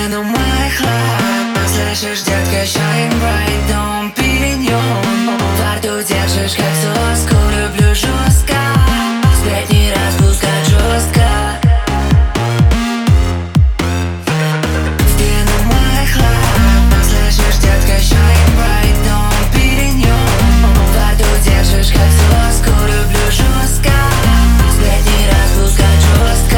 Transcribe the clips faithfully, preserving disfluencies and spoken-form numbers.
пену моих лап. Слышишь, детка, shine bright, дом перенём. Во рту держишь, как соску, люблю жестко. Сплетни распускать жестко. В пену моих лап. Слышишь, детка, shine bright, дом перенём. Во рту держишь, как соску, люблю жестко. Сплетни распускать жестко.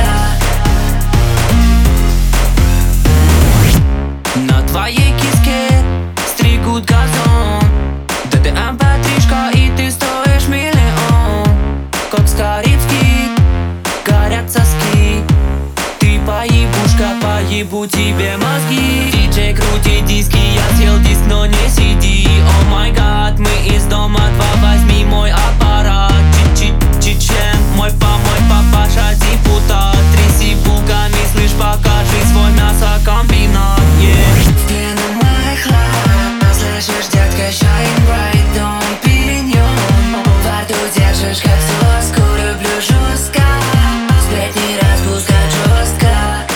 На твоей киске стригут газон. ДТМ Петришка, и ты стоишь миллион. Как Скорицкий, горят соски. Ты поебушка, поебу тебе мозги. Диджей, крути диски, я съел диск, но не сиди. О май гад, мы из дома два, возьми мой аппарат. Чичен, мой па, мой папаша депутат. Тряси булками, слышь, покажи свой мясокомбинат. Yeah. В пену моих лап. Слышишь, детка, shine bright, дом перенём. Во рту держишь, как соску, люблю жестко. Сплетни распускать жестко.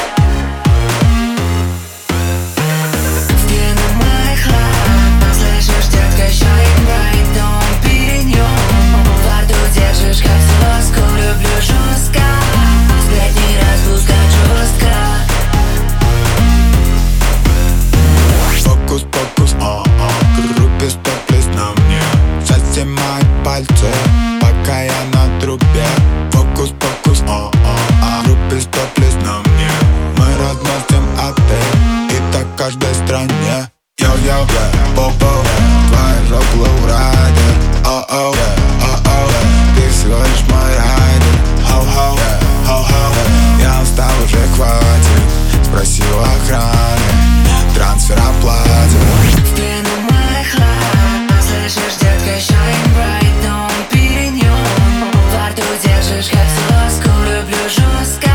В пену моих лап. Слышишь, детка, shine bright, дом перенём. Во рту держишь, как соску, люблю жестко. Сплетни распускать жестко. Фокус, фокус, а-а, крупис, топлес на мне. Сосимай пальцы, пока я на трубе. Фокус, фокус, а-а, крупис, топлес на мне. Мы разносим отель, и так в каждой стране. Йо-йо, по-по, твоя жопа лоурайдер. О-о, о-о, ты всего лишь мой райдер. Хоу-хоу, хоу-хоу, я устал, уже хватит. Спроси у охраны, трансфер оплатит. В пену моих лап. Слышишь, детка, shine bright, дом перенём. Во рту держишь, как соску, люблю жестко.